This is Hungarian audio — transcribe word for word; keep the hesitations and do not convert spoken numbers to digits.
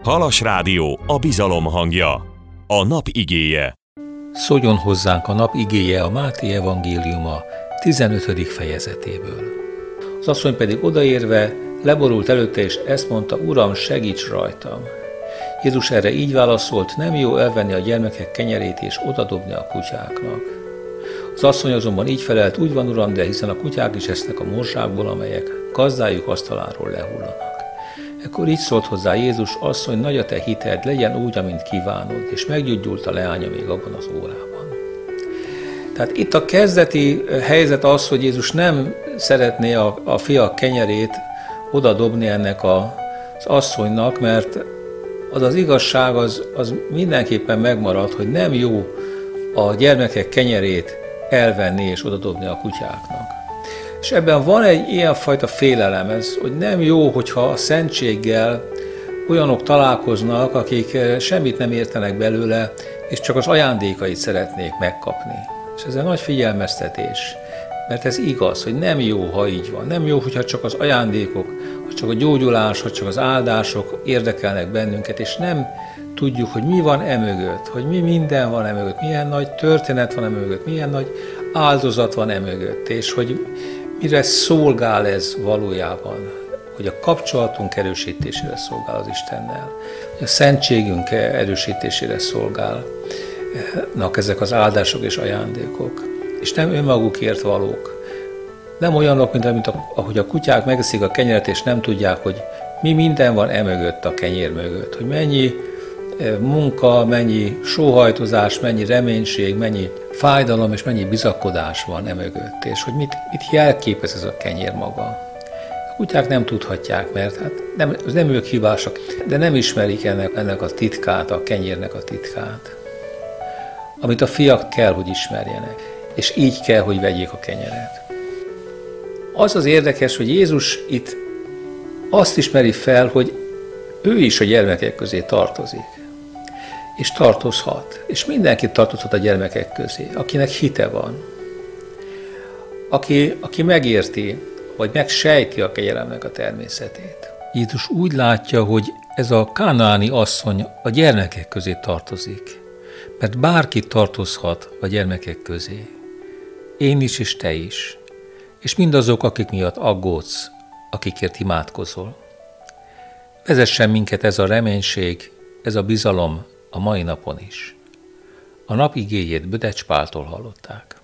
Halas Rádió, a bizalom hangja. A nap igéje. Szóljon hozzánk a nap igéje a Máté evangéliuma tizenötödik fejezetéből. Az asszony pedig odaérve leborult előtte, és ezt mondta: Uram, segíts rajtam! Jézus erre így válaszolt: nem jó elvenni a gyermekek kenyerét és odadobni a kutyáknak. Az asszony azonban így felelt: úgy van, Uram, de hiszen a kutyák is esznek a morzsákból, amelyek gazdájuk asztaláról lehullanak. Ekkor így szólt hozzá Jézus: asszony, nagy a te hited, legyen úgy, amint kívánod, és meggyógyult a leánya még abban az órában. Tehát itt a kezdeti helyzet az, hogy Jézus nem szeretné a, a fiak kenyerét odadobni ennek a, az asszonynak, mert az az igazság az, az mindenképpen megmarad, hogy nem jó a gyermekek kenyerét elvenni és odadobni a kutyáknak. És ebben van egy ilyenfajta félelem, ez, hogy nem jó, hogyha a szentséggel olyanok találkoznak, akik semmit nem értenek belőle, és csak az ajándékait szeretnék megkapni. És ez egy nagy figyelmeztetés, mert ez igaz, hogy nem jó, ha így van. Nem jó, hogyha csak az ajándékok, hogy csak a gyógyulás, hogy csak az áldások érdekelnek bennünket, és nem tudjuk, hogy mi van emögött, hogy mi minden van emögött, milyen nagy történet van emögött, milyen nagy áldozat van emögött, és hogy mire szolgál ez valójában, hogy a kapcsolatunk erősítésére szolgál az Istennel, hogy a szentségünk erősítésére szolgálnak ezek az áldások és ajándékok, és nem önmagukért valók. Nem olyanok, mint ahogy a kutyák megeszik a kenyeret, és nem tudják, hogy mi minden van emögött, a kenyér mögött, hogy mennyi munka, mennyi sóhajtozás, mennyi reménység, mennyi fájdalom és mennyi bizakodás van emögött, és hogy mit, mit jelképez ez a kenyér maga. A kutyák nem tudhatják, mert hát nem, nem ők hibásak, de nem ismerik ennek, ennek a titkát, a kenyérnek a titkát, amit a fiak kell, hogy ismerjenek, és így kell, hogy vegyék a kenyeret. Az az érdekes, hogy Jézus itt azt ismeri fel, hogy ő is a gyermekek közé tartozik, és tartozhat, és mindenki tartozhat a gyermekek közé, akinek hite van, aki, aki megérti, vagy megsejti a kegyelemnek a természetét. Jézus úgy látja, hogy ez a kánaáni asszony a gyermekek közé tartozik, mert bárki tartozhat a gyermekek közé. Én is, és te is, és mindazok, akik miatt aggódsz, akikért imádkozol. Vezessen minket ez a reménység, ez a bizalom a mai napon is. A nap igéjét Bödecs Páltól hallották.